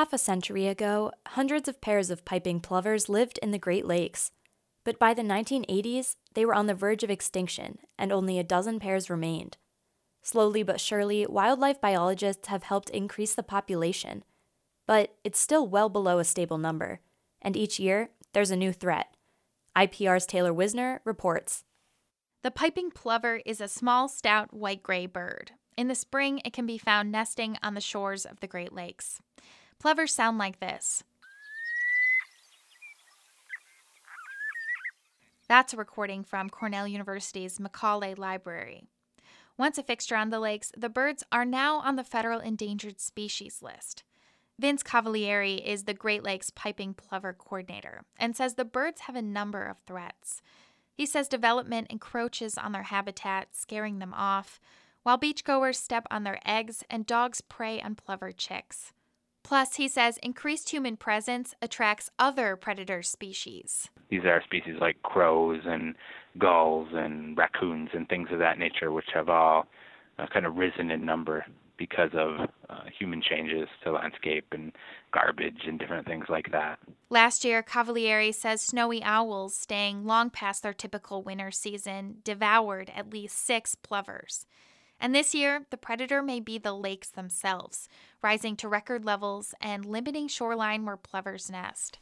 half a century ago, hundreds of pairs of piping plovers lived in the Great Lakes. But by the 1980s, they were on the verge of extinction, and only a dozen pairs remained. Slowly but surely, wildlife biologists have helped increase the population. But it's still well below a stable number, and each year, there's a new threat. IPR's Taylor Wisner reports. The piping plover is a small, stout, white-gray bird. In the spring, it can be found nesting on the shores of the Great Lakes. Plovers sound like this. That's a recording from Cornell University's Macaulay Library. Once a fixture on the lakes, the birds are now on the federal endangered species list. Vince Cavalieri is the Great Lakes piping plover coordinator and says the birds have a number of threats. He says development encroaches on their habitat, scaring them off, while beachgoers step on their eggs and dogs prey on plover chicks. Plus, he says increased human presence attracts other predator species. These are species like crows and gulls and raccoons and things of that nature, which have all kind of risen in number because of human changes to landscape and garbage and different things like that. Last year, Cavalieri says snowy owls, staying long past their typical winter season, devoured at least 6 plovers. And this year, the predator may be the lakes themselves, rising to record levels and limiting shoreline where plovers nest.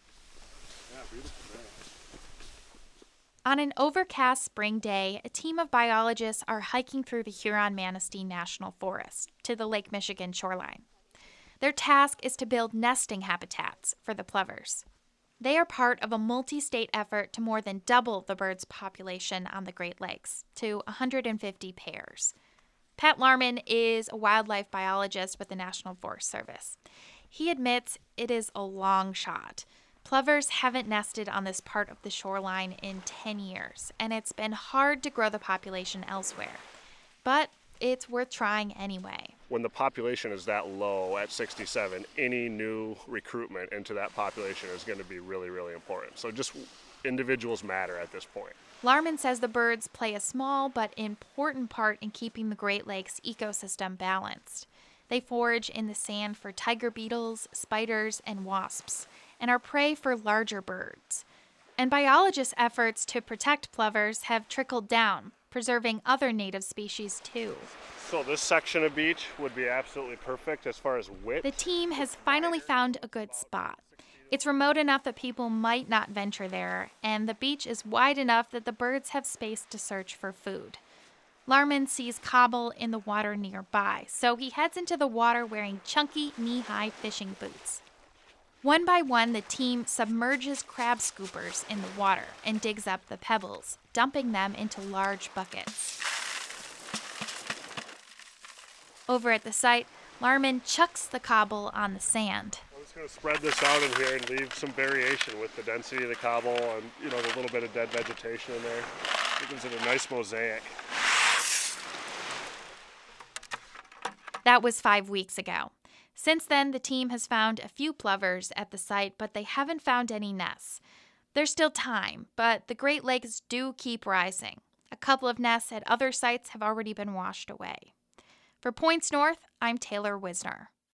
On an overcast spring day, a team of biologists are hiking through the Huron-Manistee National Forest to the Lake Michigan shoreline. Their task is to build nesting habitats for the plovers. They are part of a multi-state effort to more than double the bird's population on the Great Lakes to 150 pairs. Pat Larman is a wildlife biologist with the National Forest Service. He admits it is a long shot. Plovers haven't nested on this part of the shoreline in 10 years, and it's been hard to grow the population elsewhere. But it's worth trying anyway. When the population is that low at 67, any new recruitment into that population is going to be really, really important. So just individuals matter at this point. Larman says the birds play a small but important part in keeping the Great Lakes ecosystem balanced. They forage in the sand for tiger beetles, spiders, and wasps, and are prey for larger birds. And biologists' efforts to protect plovers have trickled down, preserving other native species too. So this section of beach would be absolutely perfect as far as width. The team has finally found a good spot. It's remote enough that people might not venture there, and the beach is wide enough that the birds have space to search for food. Larman sees cobble in the water nearby, so he heads into the water wearing chunky, knee-high fishing boots. One by one, the team submerges crab scoopers in the water and digs up the pebbles, dumping them into large buckets. Over at the site, Larman chucks the cobble on the sand. I'm just going to spread this out in here and leave some variation with the density of the cobble and, the little bit of dead vegetation in there. It gives it a nice mosaic. That was 5 weeks ago. Since then, the team has found a few plovers at the site, but they haven't found any nests. There's still time, but the Great Lakes do keep rising. A couple of nests at other sites have already been washed away. For Points North, I'm Taylor Wisner.